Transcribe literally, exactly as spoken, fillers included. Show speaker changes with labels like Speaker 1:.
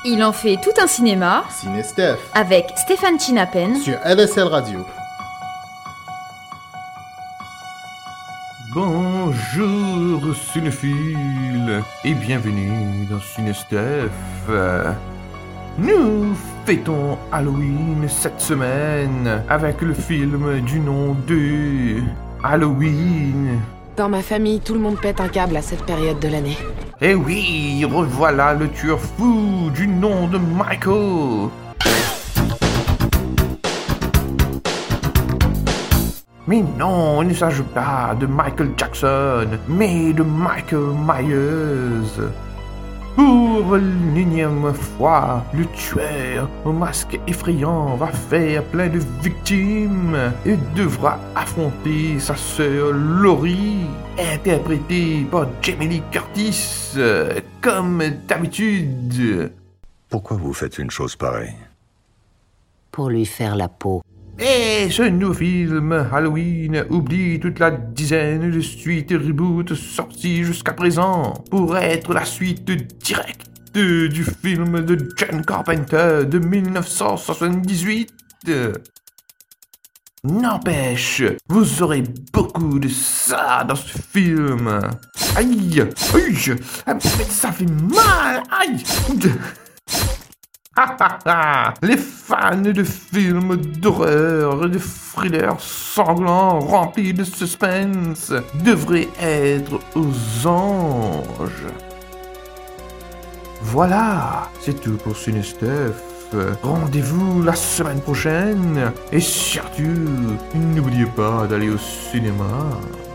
Speaker 1: Il en fait tout un cinéma
Speaker 2: Ciné Steph
Speaker 1: avec Stéphane Chinapen
Speaker 2: sur L S L Radio.
Speaker 3: Bonjour cinéphiles et bienvenue dans Ciné Steph. Nous fêtons Halloween cette semaine avec le film du nom de Halloween.
Speaker 4: Dans ma famille, tout le monde pète un câble à cette période de l'année.
Speaker 3: Et oui, revoilà le tueur fou du nom de Michael. Mais non, il ne s'agit pas de Michael Jackson, mais de Michael Myers. Pour l'énième fois, le tueur au masque effrayant va faire plein de victimes et devra affronter sa sœur Laurie, interprétée par Jamie Lee Curtis, comme d'habitude.
Speaker 5: Pourquoi vous faites une chose pareille?
Speaker 6: Pour lui faire la peau.
Speaker 3: Et ce nouveau film, Halloween, oublie toute la dizaine de suites et reboots sorties jusqu'à présent pour être la suite directe du film de John Carpenter de dix-neuf cent soixante-dix-huit. N'empêche, vous aurez beaucoup de ça dans ce film. Aïe, aïe, ça fait mal, aïe. Les fans de films d'horreur et de thrillers sanglants remplis de suspense devraient être aux anges. Voilà, c'est tout pour Ciné Steph. Rendez-vous la semaine prochaine et surtout, n'oubliez pas d'aller au cinéma.